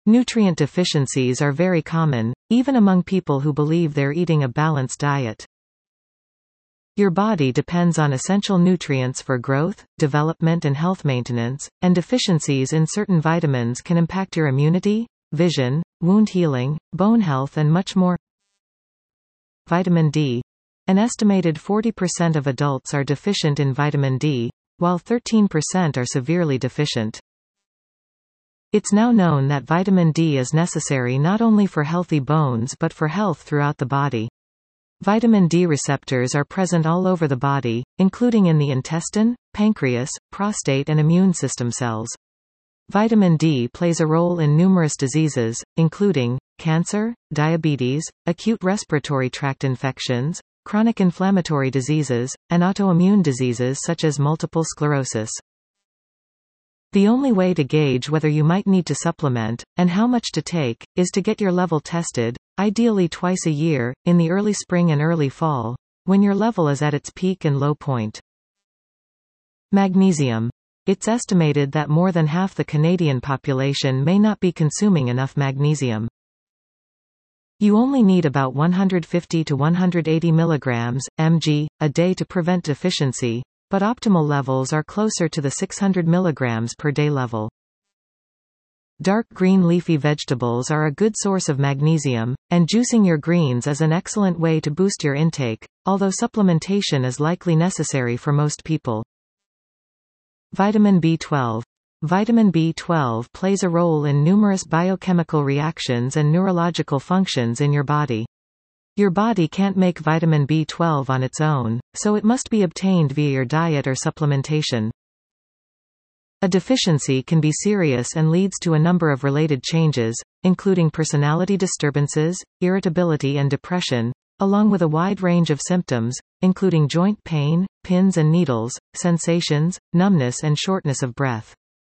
Nutrient deficiencies are very common, even among people who believe they're eating a balanced diet. Your body depends on essential nutrients for growth, development and health maintenance, and deficiencies in certain vitamins can impact your immunity, vision, wound healing, bone health and much more. Vitamin D. An estimated 40% of adults are deficient in vitamin D, while 13% are severely deficient. It's now known that vitamin D is necessary not only for healthy bones but for health throughout the body. Vitamin D receptors are present all over the body, including in the intestine, pancreas, prostate and immune system cells. Vitamin D plays a role in numerous diseases, including cancer, diabetes, acute respiratory tract infections, chronic inflammatory diseases, and autoimmune diseases such as multiple sclerosis. The only way to gauge whether you might need to supplement, and how much to take, is to get your level tested, ideally twice a year, in the early spring and early fall, when your level is at its peak and low point. Magnesium. It's estimated that more than half the Canadian population may not be consuming enough magnesium. You only need about 150 to 180 milligrams, mg, a day to prevent deficiency, but optimal levels are closer to the 600 milligrams per day level. Dark green leafy vegetables are a good source of magnesium, and juicing your greens is an excellent way to boost your intake, although supplementation is likely necessary for most people. Vitamin B12. Vitamin B12 plays a role in numerous biochemical reactions and neurological functions in your body. Your body can't make vitamin B12 on its own, so it must be obtained via your diet or supplementation. A deficiency can be serious and leads to a number of related changes, including personality disturbances, irritability and depression, along with a wide range of symptoms, including joint pain, pins and needles, sensations, numbness and shortness of breath.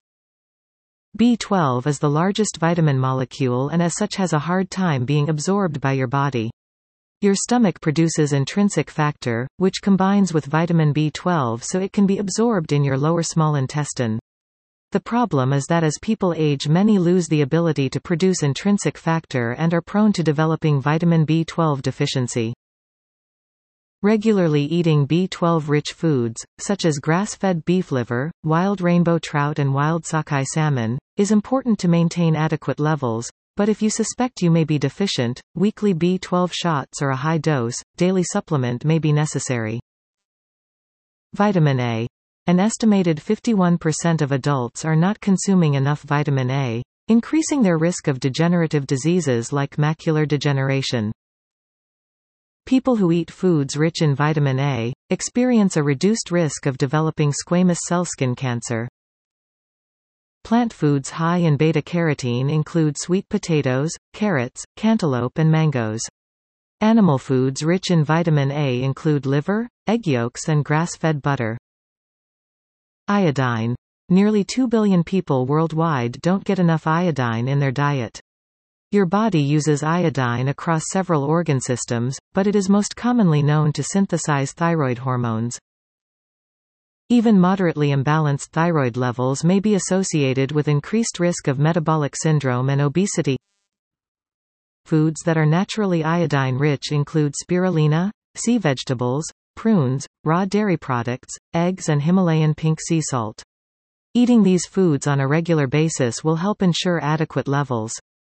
B12 is the largest vitamin molecule and as such has a hard time being absorbed by your body. Your stomach produces intrinsic factor, which combines with vitamin B12 so it can be absorbed in your lower small intestine. The problem is that as people age, many lose the ability to produce intrinsic factor and are prone to developing vitamin B12 deficiency. Regularly eating B12-rich foods, such as grass-fed beef liver, wild rainbow trout and wild sockeye salmon, is important to maintain adequate levels, but if you suspect you may be deficient, weekly B12 shots or a high-dose, daily supplement may be necessary. Vitamin A. An estimated 51% of adults are not consuming enough vitamin A, increasing their risk of degenerative diseases like macular degeneration. People who eat foods rich in vitamin A experience a reduced risk of developing squamous cell skin cancer. Plant foods high in beta-carotene include sweet potatoes, carrots, cantaloupe and mangoes. Animal foods rich in vitamin A include liver, egg yolks and grass-fed butter. Iodine. Nearly 2 billion people worldwide don't get enough iodine in their diet. Your body uses iodine across several organ systems, but it is most commonly known to synthesize thyroid hormones. Even moderately imbalanced thyroid levels may be associated with increased risk of metabolic syndrome and obesity. Foods that are naturally iodine-rich include spirulina, sea vegetables, prunes, raw dairy products, eggs and Himalayan pink sea salt. Eating these foods on a regular basis will help ensure adequate levels.